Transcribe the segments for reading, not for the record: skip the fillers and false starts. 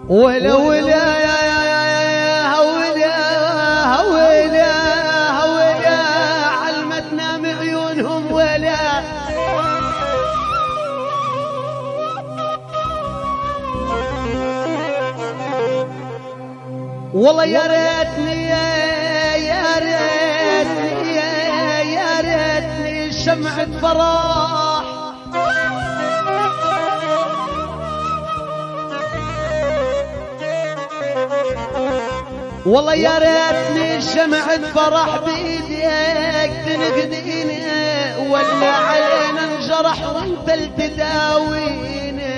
ولا ولا علمتنا معيونهم ولا والله يا ريتني يا ريتني شمعة فرح والله يا ريتني شمعة فرح بيديك تنقديني ولا علينا انجرح وانت التداويني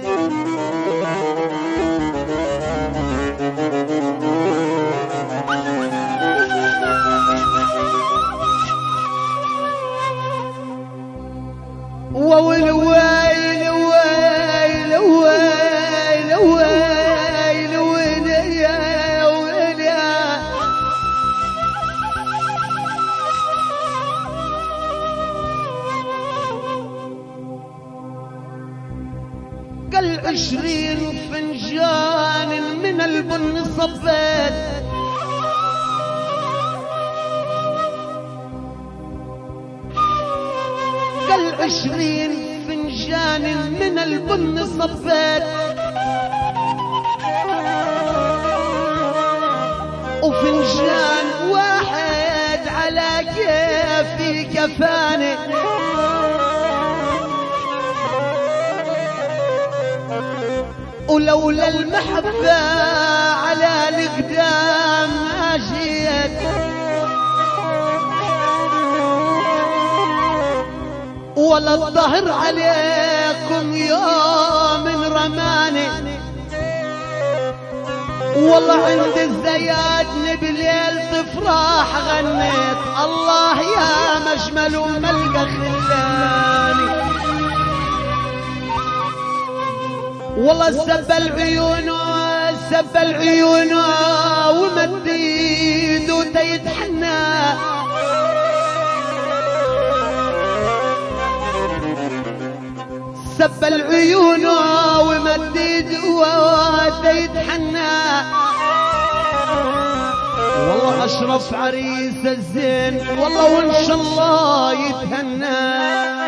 وويل ويل ويل ويل ويل ويل يا ويل يا قل 20 فنجان من البن صبيت قل 20 فنجان من البن صبيت وفنجان واحد على كيفي كفاني ولولا المحبة على القدام ما جيت ولا الظهر عليكم يوم رماني والله عند الزيادن بليل تفراح غنيت الله يا مجمل وملقى خلاني والله سب العيون ومد ايده تيتحنى سب العيون ومد ايده تيتحنى والله اشرف عريس الزين والله وان شاء الله يتهنى